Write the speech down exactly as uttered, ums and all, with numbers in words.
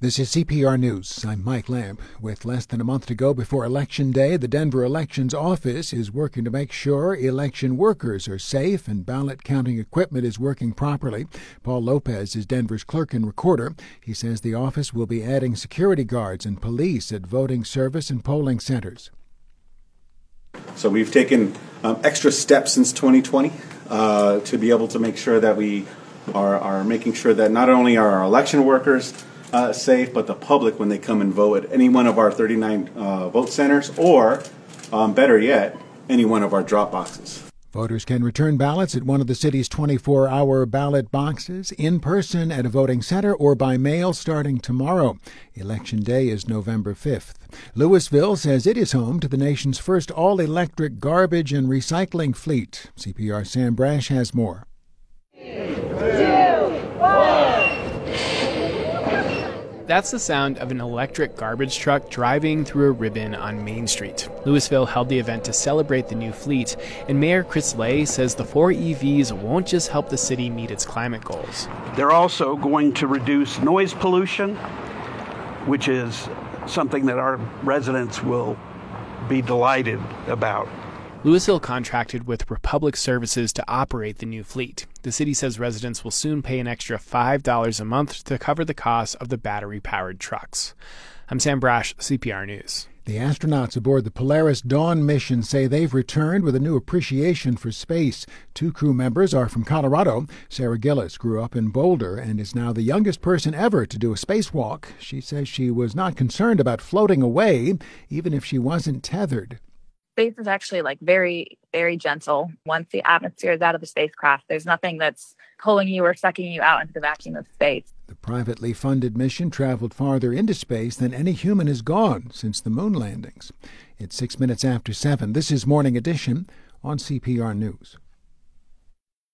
This is C P R News. I'm Mike Lamp. With less than a month to go before Election Day, the Denver Elections Office is working to make sure election workers are safe and ballot counting equipment is working properly. Paul Lopez is Denver's clerk and recorder. He says the office will be adding security guards and police at voting service and polling centers. So we've taken um, extra steps since twenty twenty uh, to be able to make sure that we are, are making sure that not only are our election workers Uh, safe, but the public when they come and vote at any one of our thirty-nine uh, vote centers, or um, better yet, any one of our drop boxes. Voters can return ballots at one of the city's twenty-four hour ballot boxes, in person at a voting center, or by mail starting tomorrow. Election Day is November fifth. Louisville says it is home to the nation's first all-electric garbage and recycling fleet. C P R Sam Brash has more. Three, two, one. That's the sound of an electric garbage truck driving through a ribbon on Main Street. Louisville held the event to celebrate the new fleet, and Mayor Chris Lay says the four E Vs won't just help the city meet its climate goals. They're also going to reduce noise pollution, which is something that our residents will be delighted about. Louisville contracted with Republic Services to operate the new fleet. The city says residents will soon pay an extra five dollars a month to cover the cost of the battery-powered trucks. I'm Sam Brash, C P R News. The astronauts aboard the Polaris Dawn mission say they've returned with a new appreciation for space. Two crew members are from Colorado. Sarah Gillis grew up in Boulder and is now the youngest person ever to do a spacewalk. She says she was not concerned about floating away, even if she wasn't tethered. Space is actually like very, very gentle. Once the atmosphere is out of the spacecraft, there's nothing that's pulling you or sucking you out into the vacuum of space. The privately funded mission traveled farther into space than any human has gone since the moon landings. It's six minutes after seven. This is Morning Edition on C P R News.